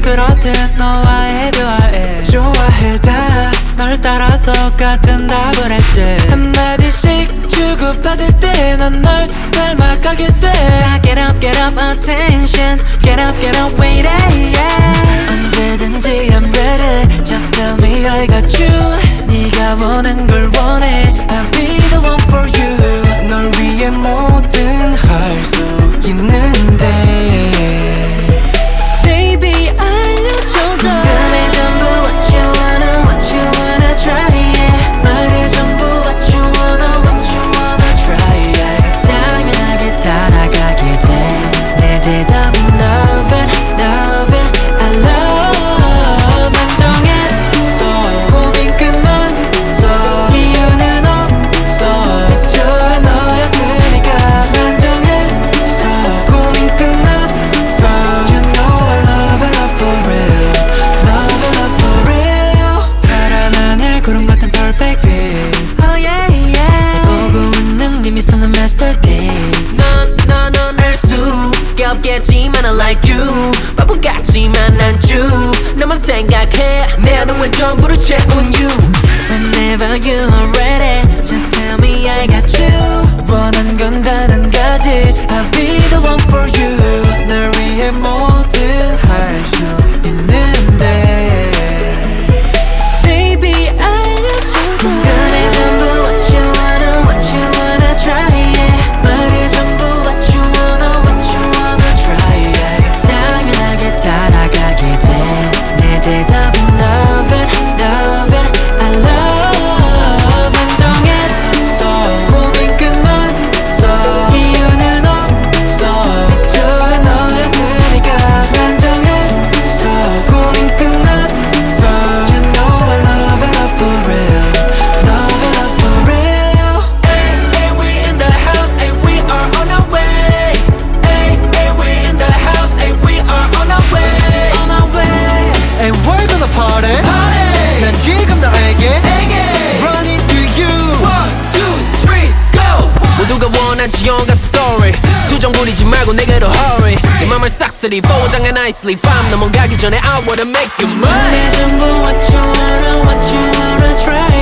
그렇듯 너와의 대화에 좋아해 다 널 따라서 같은 답을 했지 한마디씩 주고받을 때 난 널 닮아가게 돼 다 get up attention get up wait yeah. 언제든지 I'm ready Just tell me I got you 네가 원한 걸 원해 I'll be the one for you 널 위해 뭐든 할 수 있는데 Baby 알려줘 궁금해 전부 what you wanna try yeah. 말해 전부 what you wanna try yeah. 당연하게 따라가게 돼 내 대답은 love it I love 난 정했어 고민 끝났어 이유는 없어 애초에 너였으니까 난 정했어 고민 끝났어 You know I love it for real love it for real 파란 하늘 구름 같은 perfect fit Oh yeah yeah 보고 웃는 네 미소는 masterpiece 넌 알 수가 없겠지만 I like you 바보 같지만 난 주 너만 생각해 내 하루의 전부를 채운 you Whenever you are ready Just tell me I got you 원한 건 단 한 가지 I'll be the one for you 널 위해 뭐든 할 수 있는데 Baby 알려줘 궁금해 전부 what you wanna try yeah. 말해 전부 what you wanna try yeah. 당연하게 따라가게 돼 내 대답은 love it I love 난 정했어 고민 끝났어 이유는 없어 애초에 너였으니까 난 정했어 고민 끝났어 You know I love it for real love it for real Hey, we in the house, hey, we are on our way. Hey, we in the house, hey, we are on our way. On our way. And we're gonna party 난 지금 너에게 Run into you One, two, three, go. 모두가 원하지 영화 같은 story 투정 부리지 말고 내게로 hurry 내 맘을 싹쓸이 포장해 nicely 밤 넘어가기 전에 I wanna make you mine 내 전부 what you wanna try.